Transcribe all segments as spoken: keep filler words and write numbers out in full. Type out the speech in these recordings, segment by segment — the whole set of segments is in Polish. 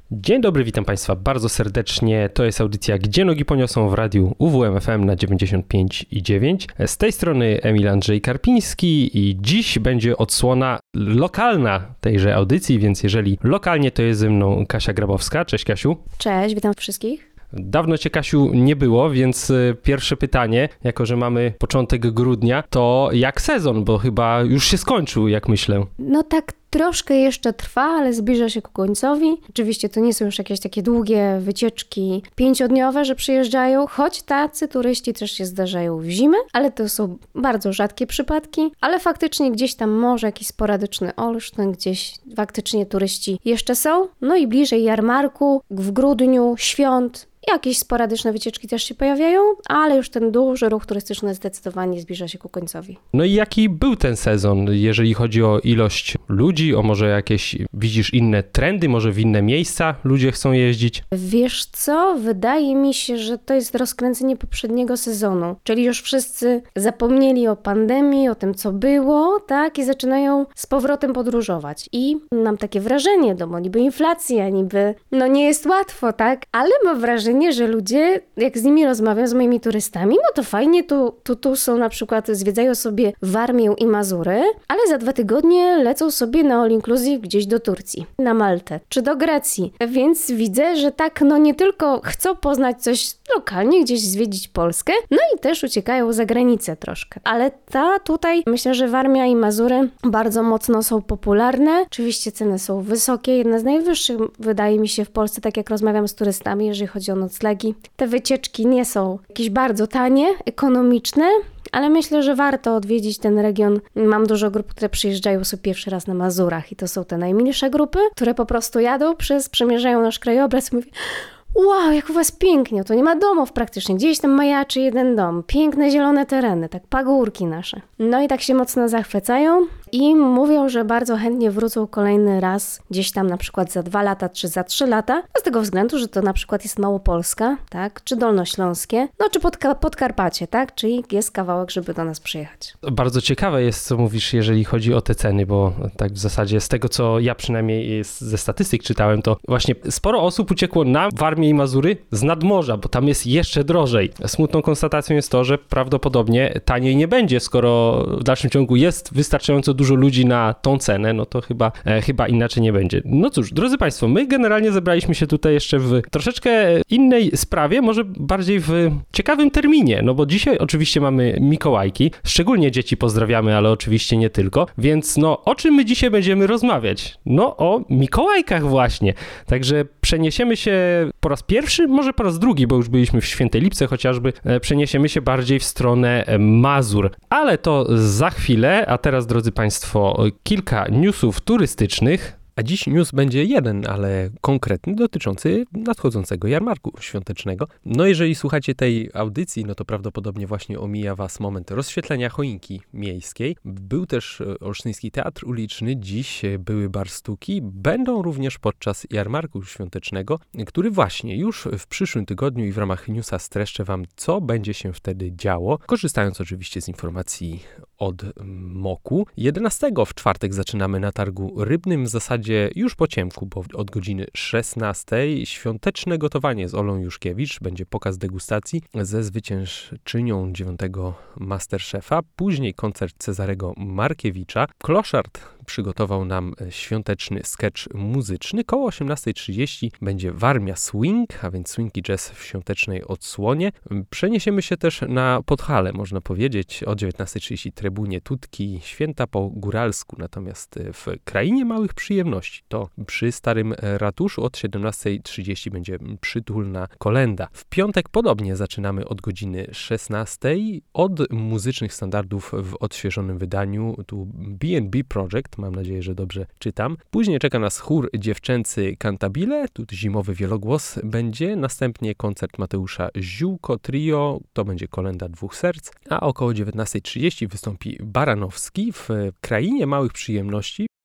Dzień dobry, witam Państwa bardzo serdecznie. To jest audycja Gdzie nogi poniosą w radiu U W M F M na dziewięćdziesiąt pięć i dziewięć. Z tej strony Emil Andrzej Karpiński i dziś będzie odsłona lokalna tejże audycji, więc jeżeli lokalnie, to jest ze mną Kasia Grabowska. Cześć Kasiu. Cześć, witam wszystkich. Dawno Cię, Kasiu, nie było, więc pierwsze pytanie, jako że mamy początek grudnia, to jak sezon, bo chyba już się skończył, jak myślę. No tak troszkę jeszcze trwa, ale zbliża się ku końcowi. Oczywiście to nie są już jakieś takie długie wycieczki pięciodniowe, że przyjeżdżają, choć tacy turyści też się zdarzają w zimę, ale to są bardzo rzadkie przypadki, ale faktycznie gdzieś tam może jakiś sporadyczny olsztyn, gdzieś faktycznie turyści jeszcze są. No i bliżej jarmarku, w grudniu, świąt, jakieś sporadyczne wycieczki też się pojawiają, ale już ten duży ruch turystyczny zdecydowanie zbliża się ku końcowi. No i jaki był ten sezon, jeżeli chodzi o ilość ludzi, o może jakieś, widzisz inne trendy, może w inne miejsca ludzie chcą jeździć? Wiesz co, wydaje mi się, że to jest rozkręcenie poprzedniego sezonu, czyli już wszyscy zapomnieli o pandemii, o tym co było, tak, i zaczynają z powrotem podróżować. I mam takie wrażenie, no bo niby inflacja, niby, no nie jest łatwo, tak, ale mam wrażenie, że ludzie, jak z nimi rozmawiam, z moimi turystami, no to fajnie, tu, tu, tu są na przykład, zwiedzają sobie Warmię i Mazury, ale za dwa tygodnie lecą sobie na all inclusive gdzieś do Turcji, na Maltę, czy do Grecji. Więc widzę, że tak, no nie tylko chcą poznać coś lokalnie, gdzieś zwiedzić Polskę, no i też uciekają za granicę troszkę. Ale ta tutaj, myślę, że Warmia i Mazury bardzo mocno są popularne. Oczywiście ceny są wysokie, jedne z najwyższych, wydaje mi się, w Polsce, tak jak rozmawiam z turystami, jeżeli chodzi o noclegi. Te wycieczki nie są jakieś bardzo tanie, ekonomiczne, ale myślę, że warto odwiedzić ten region. Mam dużo grup, które przyjeżdżają sobie pierwszy raz na Mazurach i to są te najmilsze grupy, które po prostu jadą przez, przemierzają nasz krajobraz i mówią: wow, jak u was pięknie, to nie ma domów praktycznie, gdzieś tam majaczy jeden dom, piękne zielone tereny, tak pagórki nasze. No i tak się mocno zachwycają i mówią, że bardzo chętnie wrócą kolejny raz, gdzieś tam na przykład za dwa lata, czy za trzy lata, z tego względu, że to na przykład jest Małopolska, tak, czy Dolnośląskie, no czy Podka- Podkarpacie, tak, czyli jest kawałek, żeby do nas przyjechać. Bardzo ciekawe jest, co mówisz, jeżeli chodzi o te ceny, bo tak w zasadzie z tego, co ja przynajmniej ze statystyk czytałem, to właśnie sporo osób uciekło na Warmię i Mazury z nadmorza, bo tam jest jeszcze drożej. Smutną konstatacją jest to, że prawdopodobnie taniej nie będzie, skoro w dalszym ciągu jest wystarczająco dużo ludzi na tą cenę, no to chyba, e, chyba inaczej nie będzie. No cóż, drodzy Państwo, my generalnie zebraliśmy się tutaj jeszcze w troszeczkę innej sprawie, może bardziej w ciekawym terminie, no bo dzisiaj oczywiście mamy Mikołajki, szczególnie dzieci pozdrawiamy, ale oczywiście nie tylko, więc no o czym my dzisiaj będziemy rozmawiać? No o Mikołajkach właśnie, także przeniesiemy się po raz pierwszy, może po raz drugi, bo już byliśmy w Świętej Lipce chociażby, przeniesiemy się bardziej w stronę Mazur, ale to za chwilę, a teraz, drodzy Państwo, kilka newsów turystycznych. A dziś news będzie jeden, ale konkretny, dotyczący nadchodzącego jarmarku świątecznego. No jeżeli słuchacie tej audycji, no to prawdopodobnie właśnie omija Was moment rozświetlenia choinki miejskiej. Był też Olsztyński Teatr Uliczny, dziś były bar sztuki, będą również podczas jarmarku świątecznego, który właśnie już w przyszłym tygodniu i w ramach newsa streszczę Wam, co będzie się wtedy działo, korzystając oczywiście z informacji od moku. jedenastego w czwartek zaczynamy na targu rybnym, w zasadzie już po ciemku, bo od godziny szesnastej świąteczne gotowanie z Olą Juszkiewicz, będzie pokaz degustacji ze zwyciężczynią dziewiątego Masterchefa, później koncert Cezarego Markiewicza. Kloszard przygotował nam świąteczny sketch muzyczny. Koło osiemnasta trzydzieści będzie Warmia Swing, a więc swing i jazz w świątecznej odsłonie. Przeniesiemy się też na Podhale, można powiedzieć, o dziewiętnasta trzydzieści Trybunie Tutki, święta po góralsku, natomiast w Krainie Małych Przyjemności to przy Starym Ratuszu od siedemnasta trzydzieści będzie przytulna kolenda. W piątek podobnie zaczynamy od godziny szesnastej od muzycznych standardów w odświeżonym wydaniu, tu B and B Project, mam nadzieję, że dobrze czytam. Później czeka nas chór dziewczęcy Cantabile, tu zimowy wielogłos będzie, następnie koncert Mateusza Ziółko Trio, to będzie kolenda dwóch serc, a około dziewiętnasta trzydzieści wystąpi Baranowski w Krainie Małych Przyjemności.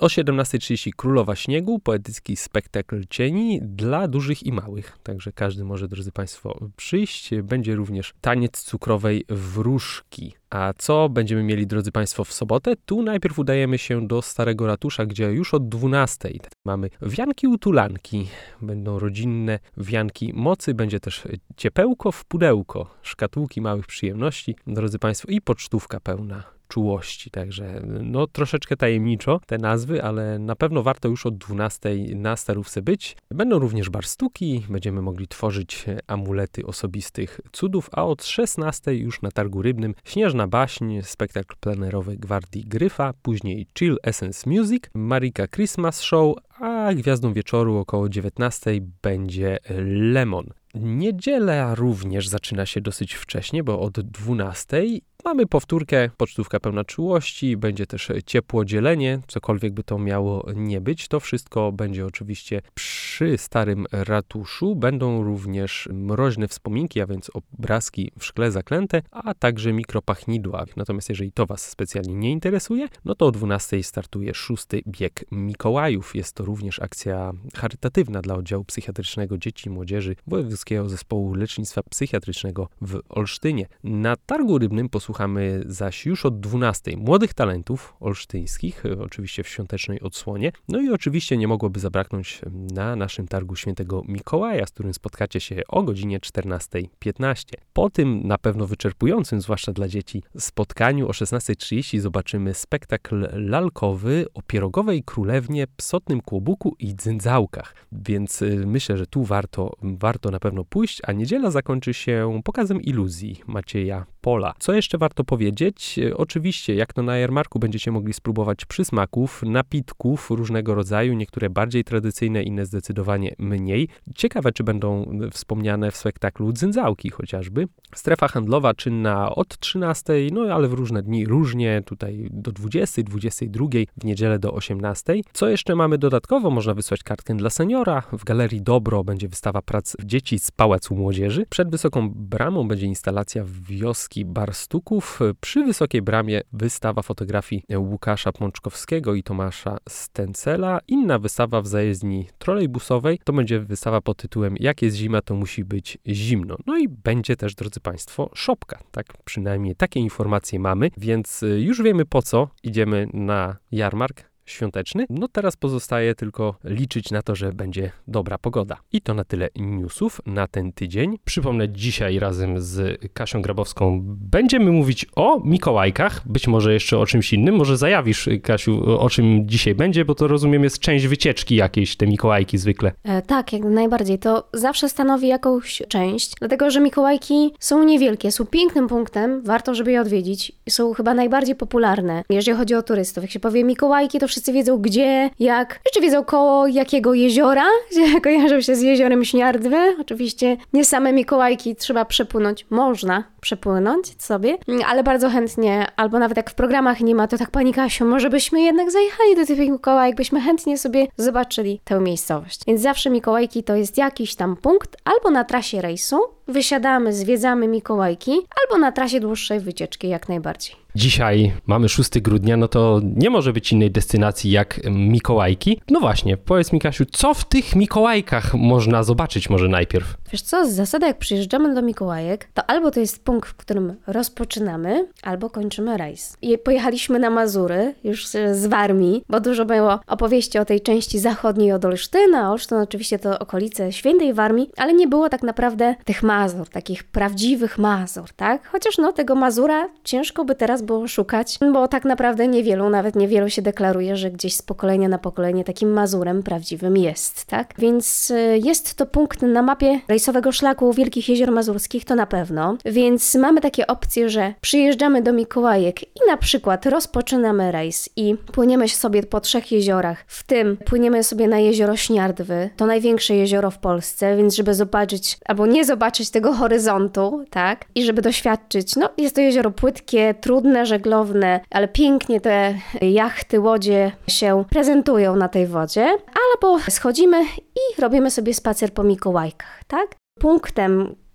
O siedemnasta trzydzieści Królowa Śniegu, poetycki spektakl cieni dla dużych i małych. Także każdy może, drodzy Państwo, przyjść. Będzie również taniec cukrowej wróżki. A co będziemy mieli, drodzy Państwo, w sobotę? Tu najpierw udajemy się do Starego Ratusza, gdzie już od dwunastej mamy wianki utulanki. Będą rodzinne wianki mocy, będzie też ciepełko w pudełko, szkatułki małych przyjemności, drodzy Państwo, i pocztówka pełna czułości, także no troszeczkę tajemniczo te nazwy, ale na pewno warto już od dwunastej na Starówce być. Będą również barsztuki, będziemy mogli tworzyć amulety osobistych cudów, a od szesnastej już na Targu Rybnym Śnieżna Baśń, spektakl plenerowy Gwardii Gryfa, później Chill Essence Music, Marika Christmas Show, a gwiazdą wieczoru około dziewiętnastej będzie Lemon. Niedziela również zaczyna się dosyć wcześnie, bo od dwunastej mamy powtórkę, pocztówka pełna czułości, będzie też ciepło dzielenie, cokolwiek by to miało nie być. To wszystko będzie oczywiście przy Starym Ratuszu. Będą również mroźne wspominki, a więc obrazki w szkle zaklęte, a także mikropachnidła. Natomiast jeżeli to Was specjalnie nie interesuje, no to o dwunastej startuje szósty bieg Mikołajów. Jest to również akcja charytatywna dla oddziału psychiatrycznego dzieci i młodzieży Wojewódzkiego Zespołu Lecznictwa Psychiatrycznego w Olsztynie. Na Targu Rybnym posłuchamy zaś już od dwunastej młodych talentów olsztyńskich, oczywiście w świątecznej odsłonie. No i oczywiście nie mogłoby zabraknąć na naszym targu Świętego Mikołaja, z którym spotkacie się o godzinie czternasta piętnaście. Po tym na pewno wyczerpującym, zwłaszcza dla dzieci, spotkaniu o szesnasta trzydzieści zobaczymy spektakl lalkowy o pierogowej królewnie, psotnym kłobuku i dzyndzałkach. Więc myślę, że tu warto, warto na pewno pójść, a niedziela zakończy się pokazem iluzji Macieja Pola. Co jeszcze warto powiedzieć? Oczywiście, jak to na jarmarku, będziecie mogli spróbować przysmaków, napitków różnego rodzaju, niektóre bardziej tradycyjne, inne zdecydowanie mniej. Ciekawe, czy będą wspomniane w spektaklu dzyndzałki chociażby. Strefa handlowa czynna od trzynastej, no ale w różne dni różnie, tutaj do dwudziestej, dwudziestej drugiej, w niedzielę do osiemnastej. Co jeszcze mamy dodatkowo? Można wysłać kartkę dla seniora. W Galerii Dobro będzie wystawa prac dzieci z Pałacu Młodzieży. Przed Wysoką Bramą będzie instalacja wioski Barstuków. Przy Wysokiej Bramie wystawa fotografii Łukasza Pączkowskiego i Tomasza Stencela. Inna wystawa w zajezdni trolejbusowej to będzie wystawa pod tytułem Jak jest zima, to musi być zimno. No i będzie też, drodzy Państwo, szopka. Tak przynajmniej takie informacje mamy, więc już wiemy, po co idziemy na jarmark świąteczny. No teraz pozostaje tylko liczyć na to, że będzie dobra pogoda. I to na tyle newsów na ten tydzień. Przypomnę, dzisiaj razem z Kasią Grabowską będziemy mówić o Mikołajkach, być może jeszcze o czymś innym. Może zajawisz, Kasiu, o czym dzisiaj będzie, bo to rozumiem jest część wycieczki jakiejś, te Mikołajki zwykle. E, tak, jak najbardziej. To zawsze stanowi jakąś część, dlatego że Mikołajki są niewielkie, są pięknym punktem, warto, żeby je odwiedzić. Są chyba najbardziej popularne, jeżeli chodzi o turystów. Jak się powie Mikołajki, to wszyscy wiedzą gdzie, jak, jeszcze wiedzą koło jakiego jeziora, że kojarzą się z jeziorem Śniardwy. Oczywiście nie same Mikołajki trzeba przepłynąć, można przepłynąć sobie, ale bardzo chętnie, albo nawet jak w programach nie ma, to tak pani Kasiu, może byśmy jednak zajechali do tych Mikołajek, byśmy chętnie sobie zobaczyli tę miejscowość. Więc zawsze Mikołajki to jest jakiś tam punkt, albo na trasie rejsu, wysiadamy, zwiedzamy Mikołajki, albo na trasie dłuższej wycieczki jak najbardziej. Dzisiaj mamy szóstego grudnia, no to nie może być innej destynacji jak Mikołajki. No właśnie, powiedz mi, Kasiu, co w tych Mikołajkach można zobaczyć może najpierw? Wiesz co, z zasady jak przyjeżdżamy do Mikołajek, to albo to jest punkt, w którym rozpoczynamy, albo kończymy rejs. I pojechaliśmy na Mazury, już z Warmii, bo dużo było opowieści o tej części zachodniej od Olsztyna. Olsztyn oczywiście to okolice Świętej Warmii, ale nie było tak naprawdę tych Mazur, takich prawdziwych Mazur, tak? Chociaż no tego Mazura ciężko by teraz było szukać, bo tak naprawdę niewielu, nawet niewielu się deklaruje, że gdzieś z pokolenia na pokolenie takim Mazurem prawdziwym jest, tak? Więc jest to punkt na mapie rejsowego szlaku Wielkich Jezior Mazurskich, to na pewno. Więc mamy takie opcje, że przyjeżdżamy do Mikołajek i na przykład rozpoczynamy rejs i płyniemy sobie po trzech jeziorach, w tym płyniemy sobie na jezioro Śniardwy, to największe jezioro w Polsce, więc żeby zobaczyć, albo nie zobaczyć tego horyzontu, tak? I żeby doświadczyć, no jest to jezioro płytkie, trudne, żeglowne, ale pięknie te jachty, łodzie się prezentują na tej wodzie, albo schodzimy i robimy sobie spacer po Mikołajkach, tak? Punktem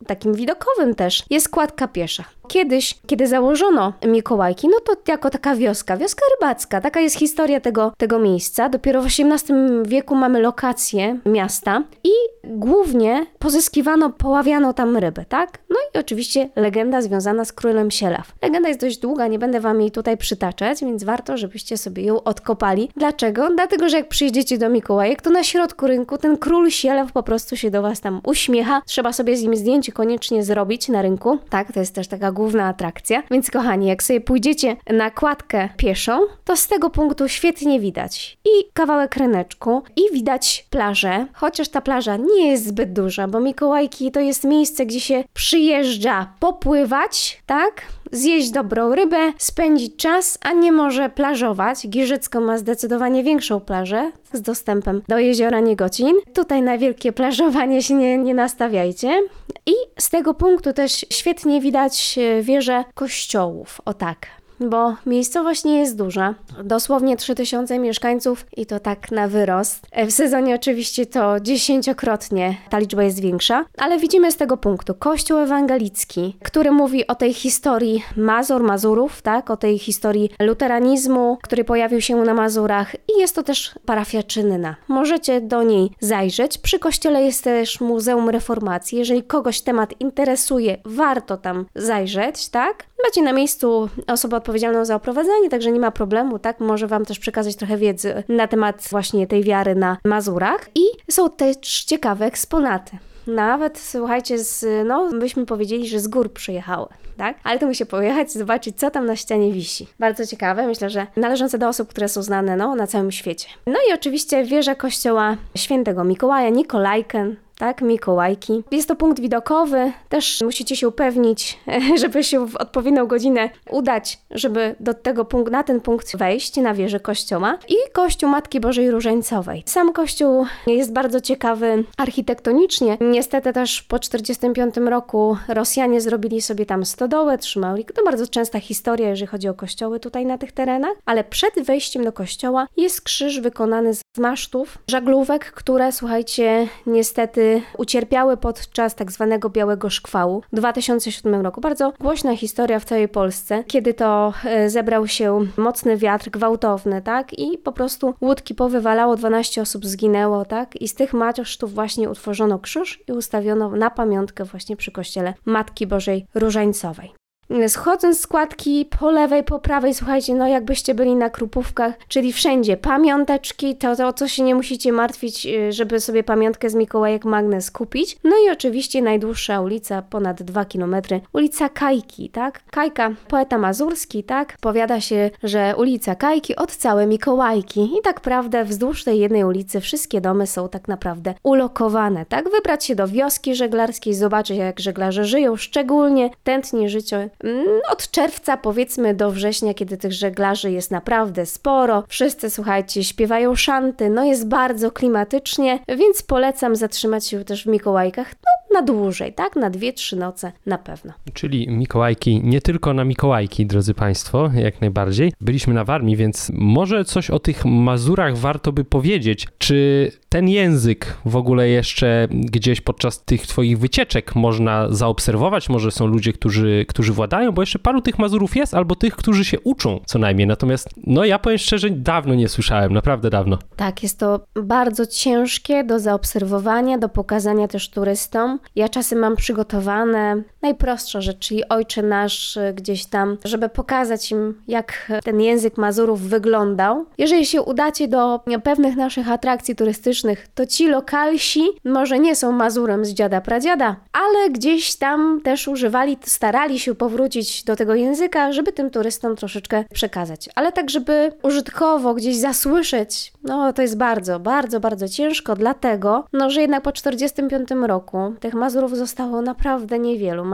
takim widokowym też, jest kładka piesza. Kiedyś, kiedy założono Mikołajki, no to jako taka wioska, wioska rybacka, taka jest historia tego, tego miejsca. Dopiero w osiemnastym wieku mamy lokację miasta i głównie pozyskiwano, poławiano tam ryby, tak? No i oczywiście legenda związana z królem Sielaw. Legenda jest dość długa, nie będę wam jej tutaj przytaczać, więc warto, żebyście sobie ją odkopali. Dlaczego? Dlatego, że jak przyjdziecie do Mikołajek, to na środku rynku ten król Sielaw po prostu się do was tam uśmiecha. Trzeba sobie z nim zdjęcie koniecznie zrobić na rynku, tak? To jest też taka główna atrakcja. Więc kochani, jak sobie pójdziecie na kładkę pieszą, to z tego punktu świetnie widać i kawałek ryneczku i widać plażę, chociaż ta plaża nie jest zbyt duża, bo Mikołajki to jest miejsce, gdzie się przyjeżdża popływać, tak? Zjeść dobrą rybę, spędzić czas, a nie może plażować. Giżycko ma zdecydowanie większą plażę z dostępem do jeziora Niegocin. Tutaj na wielkie plażowanie się nie, nie nastawiajcie. I z tego punktu też świetnie widać wieże kościołów. O tak. Bo miejscowość nie jest duża, dosłownie trzy tysiące mieszkańców i to tak na wyrost. W sezonie oczywiście to dziesięciokrotnie ta liczba jest większa, ale widzimy z tego punktu kościół ewangelicki, który mówi o tej historii Mazur, Mazurów, tak, o tej historii luteranizmu, który pojawił się na Mazurach i jest to też parafia czynna. Możecie do niej zajrzeć. Przy kościele jest też Muzeum Reformacji. Jeżeli kogoś temat interesuje, warto tam zajrzeć, tak? Macie na miejscu osobę odpowiedzialną za oprowadzanie, także nie ma problemu, tak? Może wam też przekazać trochę wiedzy na temat właśnie tej wiary na Mazurach. I są też ciekawe eksponaty. Nawet, słuchajcie, z, no byśmy powiedzieli, że z gór przyjechały, tak? Ale to musi pojechać, zobaczyć, co tam na ścianie wisi. Bardzo ciekawe, myślę, że należące do osób, które są znane, no, na całym świecie. No i oczywiście wieża kościoła świętego Mikołaja, Nikolajken, tak, Mikołajki. Jest to punkt widokowy, też musicie się upewnić, żeby się w odpowiednią godzinę udać, żeby do tego punktu, na ten punkt wejść, na wieżę kościoła. I kościół Matki Bożej Różańcowej. Sam kościół jest bardzo ciekawy architektonicznie. Niestety też po czterdziestym piątym roku Rosjanie zrobili sobie tam stodołę, trzymali. To bardzo częsta historia, jeżeli chodzi o kościoły tutaj na tych terenach, ale przed wejściem do kościoła jest krzyż wykonany z masztów, żaglówek, które, słuchajcie, niestety ucierpiały podczas tak zwanego białego szkwału w dwa tysiące siódmym roku. Bardzo głośna historia w całej Polsce, kiedy to e, zebrał się mocny wiatr, gwałtowny, tak? I po prostu łódki powywalało, dwanaście osób zginęło, tak? I z tych masztów właśnie utworzono krzyż i ustawiono na pamiątkę właśnie przy kościele Matki Bożej Różańcowej. Schodząc z kładki po lewej, po prawej, słuchajcie, no jakbyście byli na Krupówkach, czyli wszędzie pamiąteczki, to, to o co się nie musicie martwić, żeby sobie pamiątkę z Mikołajek Magnes kupić. No i oczywiście najdłuższa ulica, ponad dwa kilometry, ulica Kajki, tak? Kajka, poeta mazurski, tak? Powiada się, że ulica Kajki od całe Mikołajki. I tak naprawdę wzdłuż tej jednej ulicy wszystkie domy są tak naprawdę ulokowane, tak? Wybrać się do wioski żeglarskiej, zobaczyć jak żeglarze żyją, szczególnie tętni życie od czerwca powiedzmy do września, kiedy tych żeglarzy jest naprawdę sporo. Wszyscy, słuchajcie, śpiewają szanty, no jest bardzo klimatycznie, więc polecam zatrzymać się też w Mikołajkach, no na dłużej, tak? Na dwie, trzy noce na pewno. Czyli Mikołajki nie tylko na Mikołajki, drodzy Państwo, jak najbardziej. Byliśmy na Warmii, więc może coś o tych Mazurach warto by powiedzieć. Czy ten język w ogóle jeszcze gdzieś podczas tych twoich wycieczek można zaobserwować? Może są ludzie, którzy, którzy władają, bo jeszcze paru tych Mazurów jest, albo tych, którzy się uczą co najmniej. Natomiast, no ja powiem szczerze, dawno nie słyszałem, naprawdę dawno. Tak, jest to bardzo ciężkie do zaobserwowania, do pokazania też turystom. Ja czasem mam przygotowane najprostsze rzeczy, czyli Ojcze Nasz gdzieś tam, żeby pokazać im, jak ten język Mazurów wyglądał. Jeżeli się udacie do pewnych naszych atrakcji turystycznych, to ci lokalsi może nie są Mazurem z dziada pradziada, ale gdzieś tam też używali, starali się powrócić do tego języka, żeby tym turystom troszeczkę przekazać. Ale tak, żeby użytkowo gdzieś zasłyszeć, no to jest bardzo, bardzo, bardzo ciężko, dlatego, no, że jednak po czterdziestym piątym roku tych Mazurów zostało naprawdę niewielu.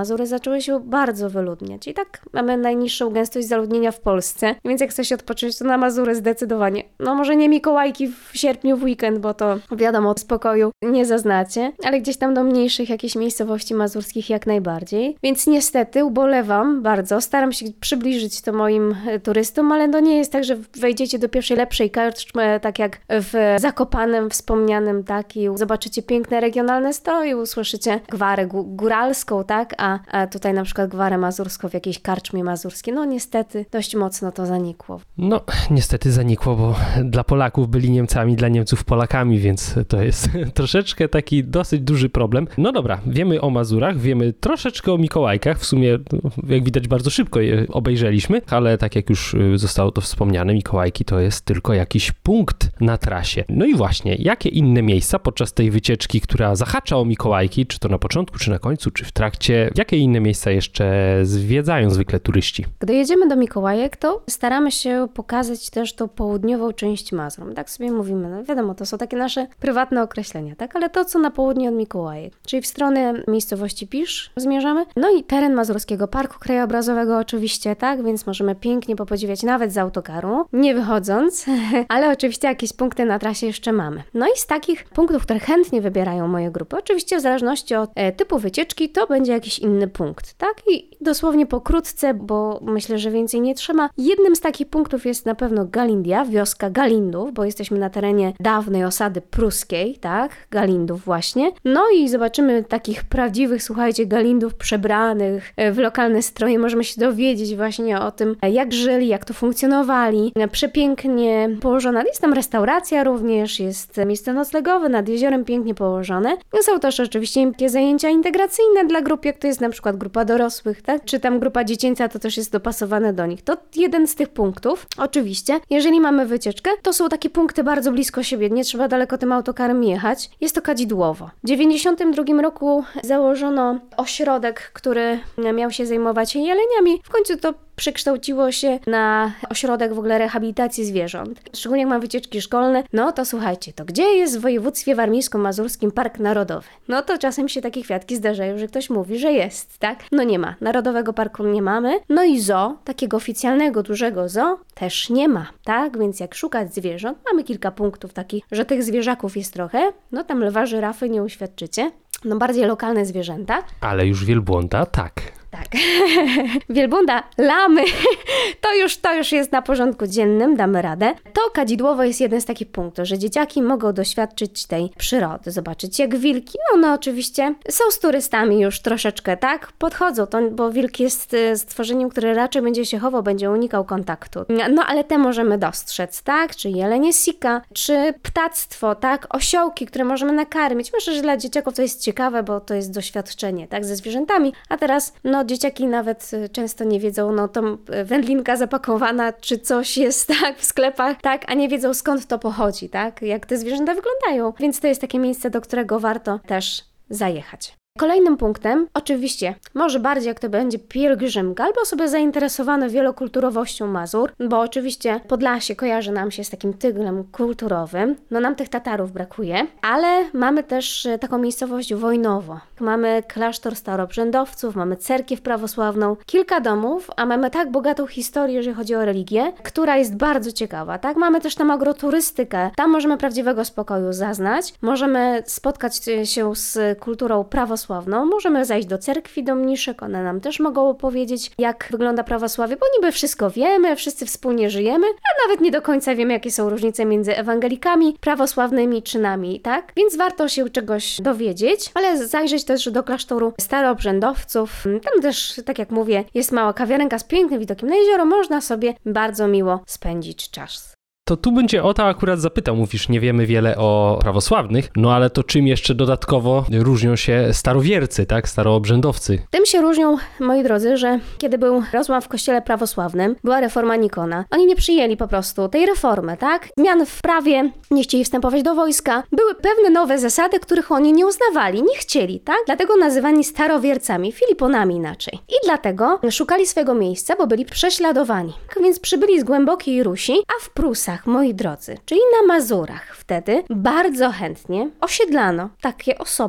Mazury zaczęły się bardzo wyludniać i tak mamy najniższą gęstość zaludnienia w Polsce, więc jak chce się odpocząć, to na Mazury zdecydowanie. No może nie Mikołajki w sierpniu w weekend, bo to wiadomo, spokoju nie zaznacie, ale gdzieś tam do mniejszych jakichś miejscowości mazurskich jak najbardziej. Więc niestety ubolewam bardzo, staram się przybliżyć to moim turystom, ale to nie jest tak, że wejdziecie do pierwszej lepszej karczmy, tak jak w Zakopanem wspomnianym, tak, i zobaczycie piękne regionalne stroje, usłyszycie gwarę gó- góralską, tak, a, a tutaj na przykład gwarę mazurską w jakiejś karczmie mazurskiej. No niestety dość mocno to zanikło. No niestety zanikło, bo dla Polaków byli Niemcami, dla Niemców Polakami, więc to jest troszeczkę taki dosyć duży problem. No dobra, wiemy o Mazurach, wiemy troszeczkę o Mikołajkach, w sumie jak widać bardzo szybko je obejrzeliśmy, ale tak jak już zostało to wspomniane, Mikołajki to jest tylko jakiś punkt na trasie. No i właśnie, jakie inne miejsca podczas tej wycieczki, która zahacza o Mikołajki, czy to na początku, czy na końcu, czy w trakcie, jakie inne miejsca jeszcze zwiedzają zwykle turyści? Gdy jedziemy do Mikołajek, to staramy się pokazać też tą południową część Mazur. Tak sobie mówimy, no wiadomo, to są takie nasze prywatne określenia, tak? Ale to, co na południe od Mikołajek, czyli w stronę miejscowości Pisz zmierzamy, no i teren Mazurskiego Parku Krajobrazowego oczywiście, tak? Więc możemy pięknie popodziwiać nawet z autokaru, nie wychodząc, ale oczywiście jakieś punkty na trasie jeszcze mamy. No i z takich punktów, które chętnie wybierają moje grupy, oczywiście w zależności od e, typu wycieczki, to będzie jakiś inny punkt, tak? I dosłownie pokrótce, bo myślę, że więcej nie trzeba. Jednym z takich punktów jest na pewno Galindia, wioska Galindów, bo jesteśmy na terenie dawnej osady pruskiej, tak? Galindów właśnie. No i zobaczymy takich prawdziwych, słuchajcie, Galindów przebranych w lokalne stroje. Możemy się dowiedzieć właśnie o tym, jak żyli, jak to funkcjonowali. Przepięknie położona. Jest tam restauracja również, jest miejsce noclegowe nad jeziorem pięknie położone. Są też oczywiście takie zajęcia integracyjne dla grup, jak to jest na przykład grupa dorosłych, tak? Czy tam grupa dziecięca, to też jest dopasowane do nich. To jeden z tych punktów. Oczywiście, jeżeli mamy wycieczkę, to są takie punkty bardzo blisko siebie, nie trzeba daleko tym autokarem jechać. Jest to Kadzidłowo. W dziewięćdziesiątym drugim roku założono ośrodek, który miał się zajmować jeleniami. W końcu to przekształciło się na ośrodek w ogóle rehabilitacji zwierząt. Szczególnie jak mam wycieczki szkolne, no to słuchajcie, to gdzie jest w województwie warmińsko-mazurskim Park Narodowy? No to czasem się takie kwiatki zdarzają, że ktoś mówi, że jest, tak? No nie ma. Narodowego parku nie mamy. No i zoo, takiego oficjalnego, dużego zoo też nie ma, tak? Więc jak szukać zwierząt, mamy kilka punktów takich, że tych zwierzaków jest trochę. No tam lwa, żyrafy nie uświadczycie. No bardziej lokalne zwierzęta. Ale już wielbłąda, tak. Tak. Wielbłąda, lamy, to już, to już jest na porządku dziennym, damy radę. To Kadzidłowo jest jeden z takich punktów, że dzieciaki mogą doświadczyć tej przyrody, zobaczyć jak wilki, one oczywiście są z turystami już troszeczkę, tak? Podchodzą, to, bo wilk jest stworzeniem, które raczej będzie się chował, będzie unikał kontaktu. No ale te możemy dostrzec, tak? Czy jelenie sika, czy ptactwo, tak? Osiołki, które możemy nakarmić. Myślę, że dla dzieciaków to jest ciekawe, bo to jest doświadczenie, tak? Ze zwierzętami, a teraz, no dzieciaki nawet często nie wiedzą, no to wędlinka zapakowana, czy coś jest tak w sklepach, tak, a nie wiedzą skąd to pochodzi, tak, jak te zwierzęta wyglądają. Więc to jest takie miejsce, do którego warto też zajechać. Kolejnym punktem, oczywiście, może bardziej jak to będzie pielgrzymka, albo osoby zainteresowane wielokulturowością Mazur, bo oczywiście Podlasie kojarzy nam się z takim tyglem kulturowym, no nam tych Tatarów brakuje, ale mamy też taką miejscowość Wojnowo. Mamy klasztor staroobrzędowców, mamy cerkiew prawosławną, kilka domów, a mamy tak bogatą historię, jeżeli chodzi o religię, która jest bardzo ciekawa, tak? Mamy też tam agroturystykę, tam możemy prawdziwego spokoju zaznać, możemy spotkać się z kulturą prawosławną, możemy zajść do cerkwi, do mniszek, one nam też mogą opowiedzieć, jak wygląda prawosławie, bo niby wszystko wiemy, wszyscy wspólnie żyjemy, a nawet nie do końca wiemy, jakie są różnice między ewangelikami, prawosławnymi czy nami, tak? Więc warto się czegoś dowiedzieć, ale zajrzeć też do klasztoru staroobrzędowców. Tam też, tak jak mówię, jest mała kawiarenka z pięknym widokiem na jezioro, można sobie bardzo miło spędzić czas. To tu będzie o to akurat zapytał, mówisz, nie wiemy wiele o prawosławnych, no ale to czym jeszcze dodatkowo różnią się starowiercy, tak, staroobrzędowcy? Tym się różnią, moi drodzy, że kiedy był rozłam w kościele prawosławnym, była reforma Nikona, oni nie przyjęli po prostu tej reformy, tak? Zmian w prawie, nie chcieli wstępować do wojska, były pewne nowe zasady, których oni nie uznawali, nie chcieli, tak? Dlatego nazywani starowiercami, Filiponami inaczej. I dlatego szukali swego miejsca, bo byli prześladowani. Więc przybyli z głębokiej Rusi, a w Prusach, moi drodzy, czyli na Mazurach wtedy bardzo chętnie osiedlano takie osoby.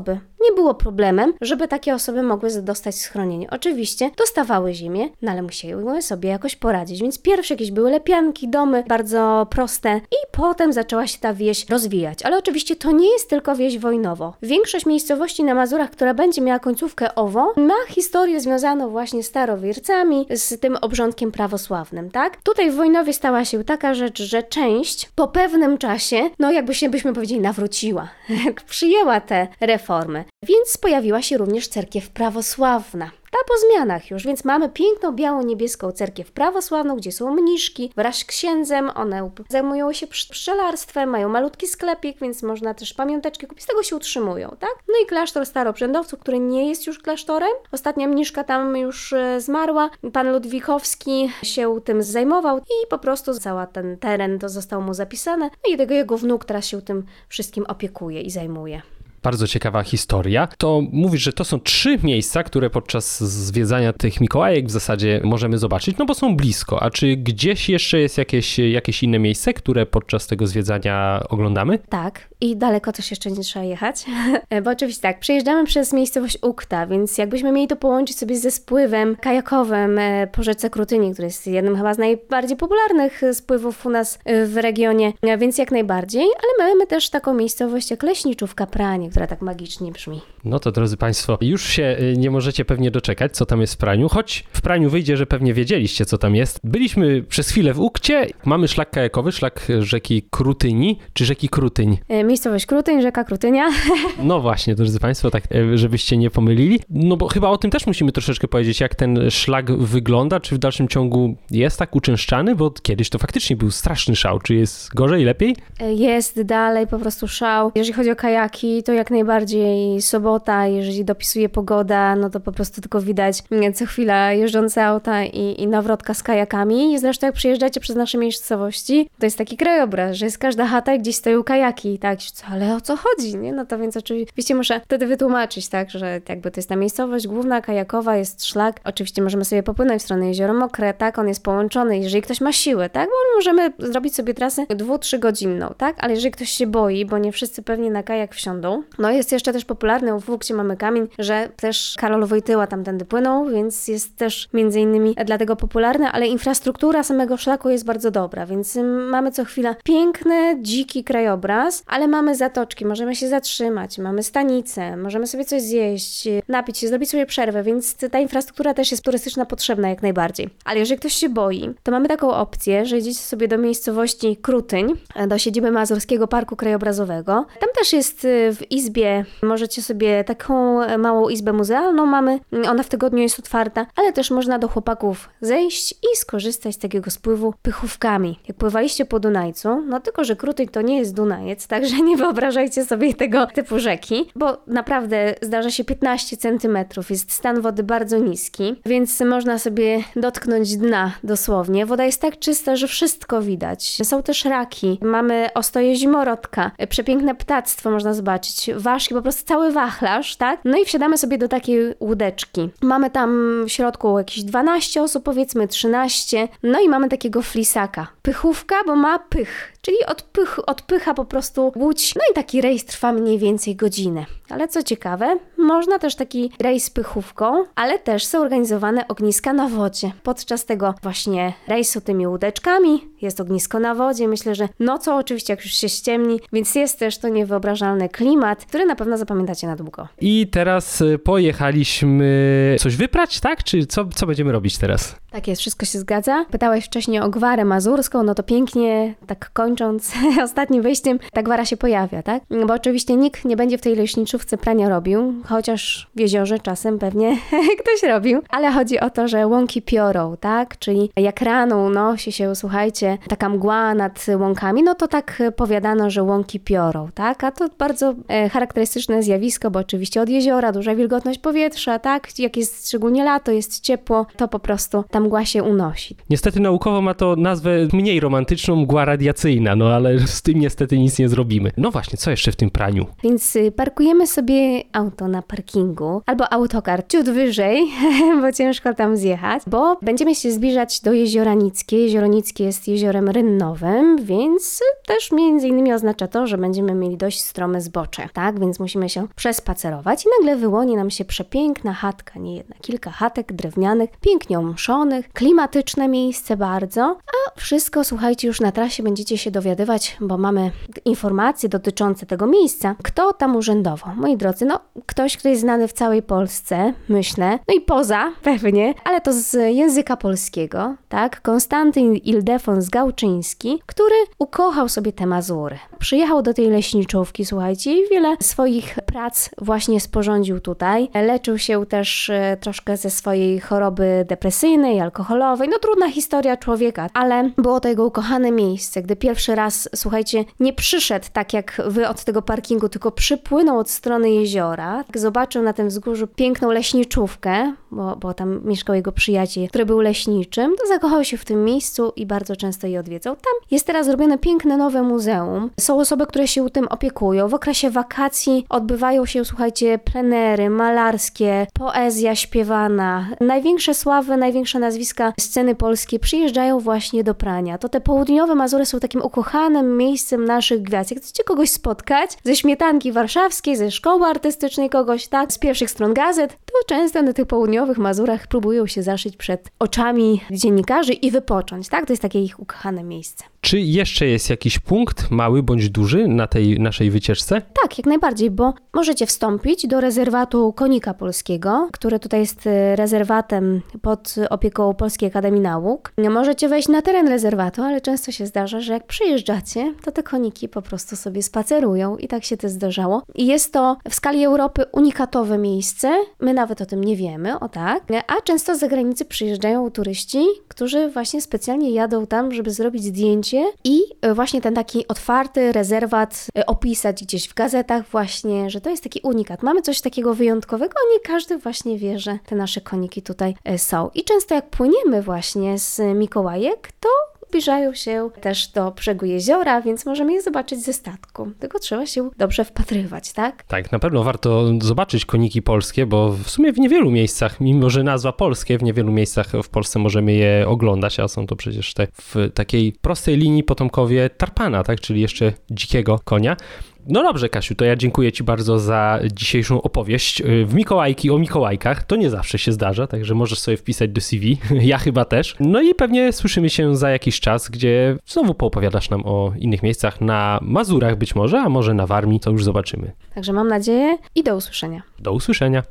nie było problemem, żeby takie osoby mogły dostać schronienie. Oczywiście dostawały ziemię, no ale musiały sobie jakoś poradzić, więc pierwsze jakieś były lepianki, domy bardzo proste i potem zaczęła się ta wieś rozwijać. Ale oczywiście to nie jest tylko wieś Wojnowo. Większość miejscowości na Mazurach, która będzie miała końcówkę owo, ma historię związaną właśnie z starowiercami, z tym obrządkiem prawosławnym, tak? Tutaj w Wojnowie stała się taka rzecz, że część po pewnym czasie, no jakby się byśmy powiedzieli, nawróciła, przyjęła te reformy, więc pojawiła się również cerkiew prawosławna. Ta po zmianach już, więc mamy piękną biało-niebieską cerkiew prawosławną, gdzie są mniszki wraz z księdzem, one zajmują się pszczelarstwem, mają malutki sklepik, więc można też pamiąteczki kupić, z tego się utrzymują, tak? No i klasztor staroprzędowców, który nie jest już klasztorem, ostatnia mniszka tam już e, zmarła, pan Ludwikowski się tym zajmował i po prostu cały ten teren to został mu zapisane, no i tego jego wnuk teraz się tym wszystkim opiekuje i zajmuje. Bardzo ciekawa historia. To mówisz, że to są trzy miejsca, które podczas zwiedzania tych Mikołajek w zasadzie możemy zobaczyć, no bo są blisko. A czy gdzieś jeszcze jest jakieś, jakieś inne miejsce, które podczas tego zwiedzania oglądamy? Tak, i daleko też jeszcze nie trzeba jechać, bo oczywiście tak, przejeżdżamy przez miejscowość Ukta, więc jakbyśmy mieli to połączyć sobie ze spływem kajakowym po rzece Krutyni, który jest jednym chyba z najbardziej popularnych spływów u nas w regionie, więc jak najbardziej, ale mamy też taką miejscowość jak Leśniczów-Kapranie, która tak magicznie brzmi. No to drodzy Państwo, już się nie możecie pewnie doczekać, co tam jest w Praniu, choć w Praniu wyjdzie, że pewnie wiedzieliście, co tam jest. Byliśmy przez chwilę w Ukcie, mamy szlak kajakowy, szlak rzeki Krutyni, czy rzeki Krutyń? Miejscowość Krutyń, rzeka Krutynia. No właśnie, drodzy Państwo, tak żebyście nie pomylili. No bo chyba o tym też musimy troszeczkę powiedzieć, jak ten szlak wygląda, czy w dalszym ciągu jest tak uczęszczany, bo kiedyś to faktycznie był straszny szał. Czy jest gorzej, lepiej? Jest dalej po prostu szał. Jeżeli chodzi o kajaki, to jak najbardziej sobota, jeżeli dopisuje pogoda, no to po prostu tylko widać co chwila jeżdżące auta i, i nawrotka z kajakami. I zresztą jak przyjeżdżacie przez nasze miejscowości, to jest taki krajobraz, że jest każda chata i gdzieś stoją kajaki, tak? Ale o co chodzi, nie? No to więc oczywiście muszę wtedy wytłumaczyć, tak, że jakby to jest ta miejscowość główna, kajakowa, jest szlak. Oczywiście możemy sobie popłynąć w stronę Jezioro Mokre, tak? On jest połączony, jeżeli ktoś ma siłę, tak? Bo możemy zrobić sobie trasę dwu, trzy godzinną, tak? Ale jeżeli ktoś się boi, bo nie wszyscy pewnie na kajak wsiądą, no jest jeszcze też popularny w Ukcie mamy kamień, że też Karol Wojtyła tamtędy płynął, więc jest też między innymi dlatego popularny, ale infrastruktura samego szlaku jest bardzo dobra, więc mamy co chwila piękny, dziki krajobraz, ale mamy zatoczki, możemy się zatrzymać, mamy stanice, możemy sobie coś zjeść, napić się, zrobić sobie przerwę, więc ta infrastruktura też jest turystyczna potrzebna jak najbardziej. Ale jeżeli ktoś się boi, to mamy taką opcję, że idziecie sobie do miejscowości Krutyń, do siedziby Mazurskiego Parku Krajobrazowego. Tam też jest w izbie, możecie sobie taką małą izbę muzealną mamy, ona w tygodniu jest otwarta, ale też można do chłopaków zejść i skorzystać z takiego spływu pychówkami. Jak pływaliście po Dunajcu, no tylko, że Krutyń to nie jest Dunajec, także nie wyobrażajcie sobie tego typu rzeki, bo naprawdę zdarza się piętnaście centymetrów, jest stan wody bardzo niski, więc można sobie dotknąć dna dosłownie. Woda jest tak czysta, że wszystko widać. Są też raki, mamy ostoje zimorodka, przepiękne ptactwo można zobaczyć, ważki, po prostu cały wachlarz, tak? No i wsiadamy sobie do takiej łódeczki. Mamy tam w środku jakieś dwanaście osób, powiedzmy trzynaście, no i mamy takiego flisaka. Pychówka, bo ma pych, czyli odpych, odpycha po prostu łódź, no i taki rejs trwa mniej więcej godzinę. Ale co ciekawe, można też taki rejs pychówką, ale też są organizowane ogniska na wodzie. Podczas tego właśnie rejsu tymi łódeczkami jest ognisko na wodzie. Myślę, że nocą oczywiście jak już się ściemni, więc jest też to niewyobrażalny klimat, który na pewno zapamiętacie na długo. I teraz pojechaliśmy coś wyprać, tak? Czy co, co będziemy robić teraz? Tak jest, wszystko się zgadza. Pytałeś wcześniej o gwarę mazurską, no to pięknie, tak kończąc ostatnim wejściem, ta gwara się pojawia, tak? Bo oczywiście nikt nie będzie w tej leśniczówce prania robił, chociaż w jeziorze czasem pewnie ktoś robił, ale chodzi o to, że łąki piorą, tak? Czyli jak rano unosi się, słuchajcie, taka mgła nad łąkami, no to tak powiadano, że łąki piorą, tak? A to bardzo e, charakterystyczne zjawisko, bo oczywiście od jeziora duża wilgotność powietrza, tak? Jak jest szczególnie lato, jest ciepło, to po prostu ta mgła się unosi. Niestety naukowo ma to nazwę mniej romantyczną, mgła radiacyjna. atrakcyjna, no ale z tym niestety nic nie zrobimy. No właśnie, co jeszcze w tym praniu? Więc parkujemy sobie auto na parkingu, albo autokar ciut wyżej, bo ciężko tam zjechać, bo będziemy się zbliżać do Jeziora Nickie. Jezioro Nickie jest jeziorem rynnowym, więc też między innymi oznacza to, że będziemy mieli dość strome zbocze, tak? Więc musimy się przespacerować i nagle wyłoni nam się przepiękna chatka, nie jedna, kilka chatek drewnianych, pięknie omszonych, klimatyczne miejsce bardzo, a wszystko, słuchajcie, już na trasie będziecie się dowiadywać, bo mamy informacje dotyczące tego miejsca, kto tam urzędował. Moi drodzy, no ktoś, kto jest znany w całej Polsce, myślę, no i poza pewnie, ale to z języka polskiego, tak? Konstantyn Ildefons Gałczyński, który ukochał sobie te Mazury. Przyjechał do tej leśniczówki, słuchajcie, i wiele swoich prac właśnie sporządził tutaj. Leczył się też e, troszkę ze swojej choroby depresyjnej, alkoholowej. No trudna historia człowieka, ale było to jego ukochane miejsce. Gdy pierwszy raz, słuchajcie, nie przyszedł tak jak wy od tego parkingu, tylko przypłynął od strony jeziora, zobaczył na tym wzgórzu piękną leśniczówkę, bo, bo tam mieszkał jego przyjaciel, który był leśniczym, to zakochał się w tym miejscu i bardzo często je odwiedzał. Tam jest teraz zrobione piękne nowe muzeum. Są osoby, które się tym opiekują. W okresie wakacji odbywają się, słuchajcie, plenery malarskie, poezja śpiewana. Największe sławy, największe nazwiska sceny polskiej przyjeżdżają właśnie do Prania. To te południowe Mazury są takim ukochanym miejscem naszych gwiazd. Jak chcecie kogoś spotkać ze śmietanki warszawskiej, ze szkoły artystycznej kogoś, tak, z pierwszych stron gazet, to często na tych południowych Mazurach próbują się zaszyć przed oczami dziennikarzy i wypocząć, tak? To jest takie ich ukochane miejsce. Czy jeszcze jest jakiś punkt, mały bądź duży, na tej naszej wycieczce? Tak, jak najbardziej, bo możecie wstąpić do rezerwatu Konika Polskiego, który tutaj jest rezerwatem pod opieką Polskiej Akademii Nauk. Możecie wejść na teren rezerwatu, ale często się zdarza, że jak przyjeżdżacie, to te koniki po prostu sobie spacerują i tak się to zdarzało. I jest to w skali Europy unikatowe miejsce, my nawet o tym nie wiemy, o tak, a często z zagranicy przyjeżdżają turyści, którzy właśnie specjalnie jadą tam, żeby zrobić zdjęcie i właśnie ten taki otwarty rezerwat opisać gdzieś w gazetach właśnie, że to jest taki unikat. Mamy coś takiego wyjątkowego, a nie każdy właśnie wie, że te nasze koniki tutaj są. I często jak płyniemy właśnie z Mikołajek, to zbliżają się też do brzegu jeziora, więc możemy je zobaczyć ze statku. Tylko trzeba się dobrze wpatrywać, tak? Tak, na pewno warto zobaczyć koniki polskie, bo w sumie w niewielu miejscach, mimo że nazwa polskie, w niewielu miejscach w Polsce możemy je oglądać, a są to przecież te w takiej prostej linii potomkowie tarpana, tak, czyli jeszcze dzikiego konia. No dobrze, Kasiu, to ja dziękuję Ci bardzo za dzisiejszą opowieść. W Mikołajki o Mikołajkach to nie zawsze się zdarza, także możesz sobie wpisać do C V, ja chyba też. No i pewnie słyszymy się za jakiś czas, gdzie znowu poopowiadasz nam o innych miejscach, na Mazurach być może, a może na Warmii, to już zobaczymy. Także mam nadzieję i do usłyszenia. Do usłyszenia.